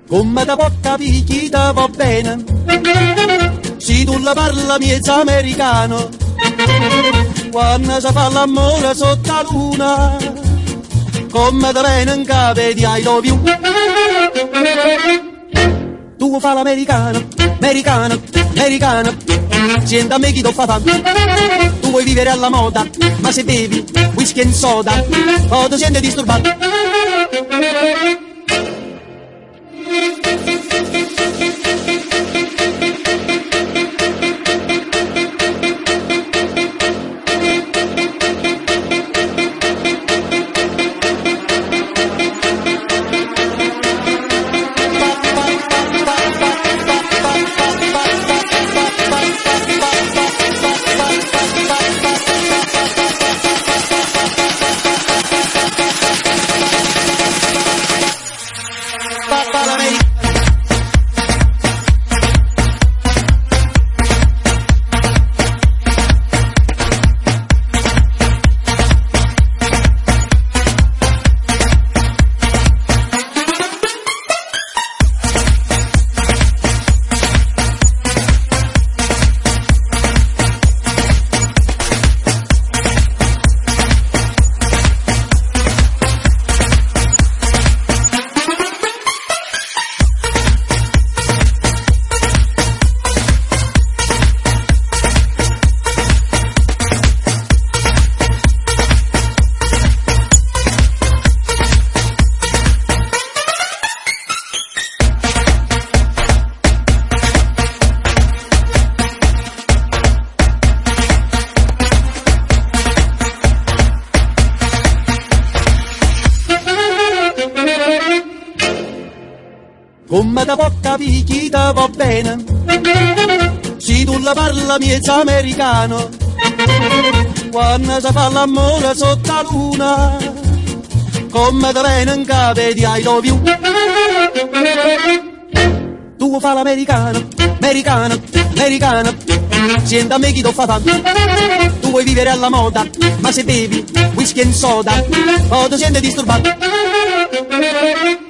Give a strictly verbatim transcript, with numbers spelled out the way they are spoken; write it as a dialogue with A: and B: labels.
A: Come da porta picchita va bene, se tu la parla miezza americano, quando si fa l'amore sotto la luna, come da bene in capo di I love you. Tu fa l'americano, americano, americano, senti a me chi ti fa fame. Tu vuoi vivere alla moda, ma se bevi whisky e soda, o ti senti disturbato. Come da porta picchita va bene, se tu la parla miezza americano, quando si fa l'amore sotto la luna, come da bene in capo di I love you. Tu fa l'americano, americano, americano, senti a me chi ti fa fame. Tu vuoi vivere alla moda, ma se bevi whisky e soda, o ti senti disturbato.